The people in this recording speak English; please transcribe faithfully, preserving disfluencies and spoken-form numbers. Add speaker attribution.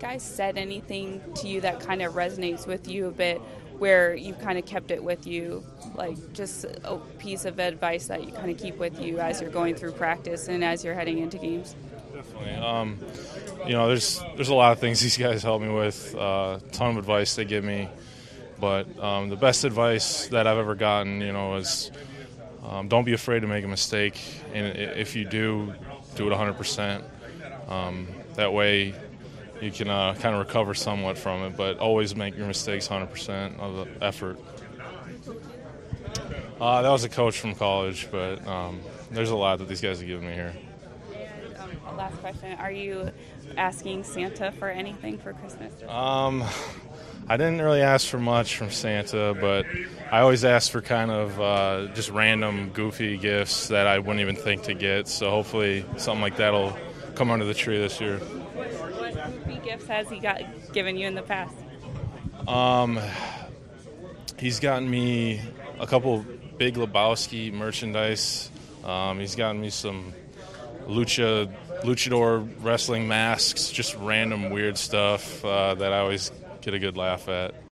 Speaker 1: guys said anything to you that kind of resonates with you a bit, where you've kind of kept it with you, like just a piece of advice that you kind of keep with you as you're going through practice and as you're heading into games?
Speaker 2: Definitely. Um, you know, there's there's a lot of things these guys help me with, a uh, ton of advice they give me. But um, the best advice that I've ever gotten, you know, is um, don't be afraid to make a mistake. And if you do, do it one hundred percent. Um, that way you can uh, kind of recover somewhat from it, but always make your mistakes one hundred percent of the effort. Uh, that was a coach from college, but um, there's a lot that these guys have given me here.
Speaker 1: And um, last question, are you asking Santa for anything for Christmas?
Speaker 2: Um, I didn't really ask for much from Santa, but I always ask for kind of uh, just random, goofy gifts that I wouldn't even think to get. So hopefully something like that will come under the tree this year.
Speaker 1: What goofy gifts has he got given you in the past?
Speaker 2: Um, he's gotten me a couple Big Lebowski merchandise. Um, he's gotten me some lucha, luchador wrestling masks, just random weird stuff uh, that I always get a good laugh at.